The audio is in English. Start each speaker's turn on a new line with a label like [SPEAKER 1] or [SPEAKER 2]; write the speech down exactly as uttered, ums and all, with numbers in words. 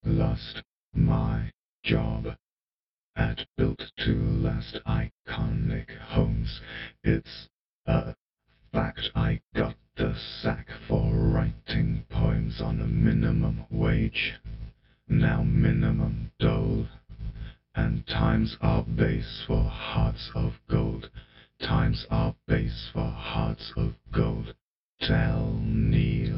[SPEAKER 1] lost my job at Built to Last Iconic Homes. It's a fact I got the sack for writing poems on a minimum wage. Now minimum dole. And times are base for hearts of gold. Times are base for hearts of gold. Tell Neil